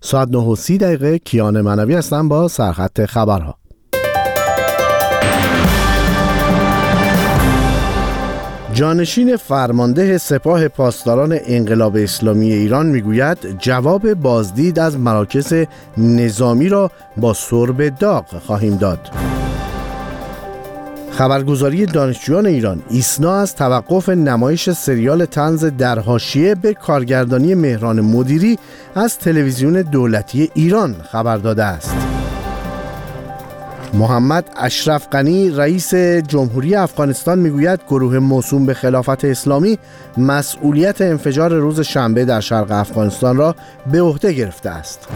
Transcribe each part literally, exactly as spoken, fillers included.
ساعت نه و سی دقیقه کیان منوی هستم با سرخط خبرها. جانشین فرمانده سپاه پاسداران انقلاب اسلامی ایران میگوید جواب بازدید از مراکز نظامی را با سرب داغ خواهیم داد. خبرگزاری دانشجویان ایران ایسنا از توقف نمایش سریال طنز در حاشیه به کارگردانی مهران مدیری از تلویزیون دولتی ایران خبر داده است. محمد اشرف غنی رئیس جمهوری افغانستان میگوید گروه موسوم به خلافت اسلامی مسئولیت انفجار روز شنبه در شرق افغانستان را به عهده گرفته است.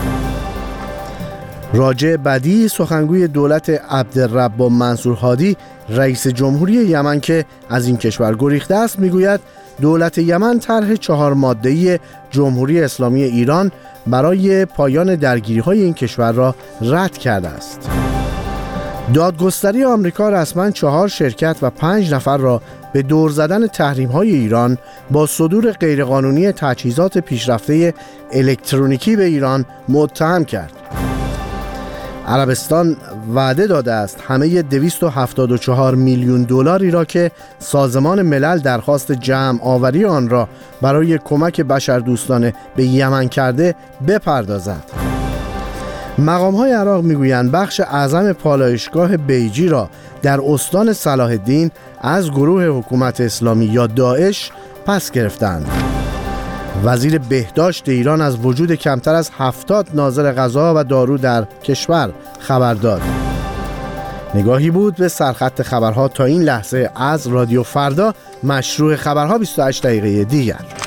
راجع بدی سخنگوی دولت عبدالرب منصور هادی رئیس جمهوری یمن که از این کشور گریخته است میگوید دولت یمن طرح چهار ماده‌ای جمهوری اسلامی ایران برای پایان درگیری‌های این کشور را رد کرده است. دادگستری آمریکا رسما چهار شرکت و پنج نفر را به دور زدن تحریم‌های ایران با صدور غیرقانونی تجهیزات پیشرفته الکترونیکی به ایران متهم کرد. عربستان وعده داده است همه دویست و هفتاد و چهار میلیون دلاری را که سازمان ملل درخواست جمع آوری آن را برای کمک بشردوستانه به یمن کرده بپردازد. مقام‌های عراق میگویند بخش اعظم پالایشگاه بیجی را در استان صلاح الدین از گروه حکومت اسلامی یا داعش پس گرفتند. وزیر بهداشت ایران از وجود کمتر از هفتاد ناظر غذا و دارو در کشور خبر داد. نگاهی بود به سرخط خبرها تا این لحظه از رادیو فردا، مشروع خبرها بیست و هشت دقیقه دیگر.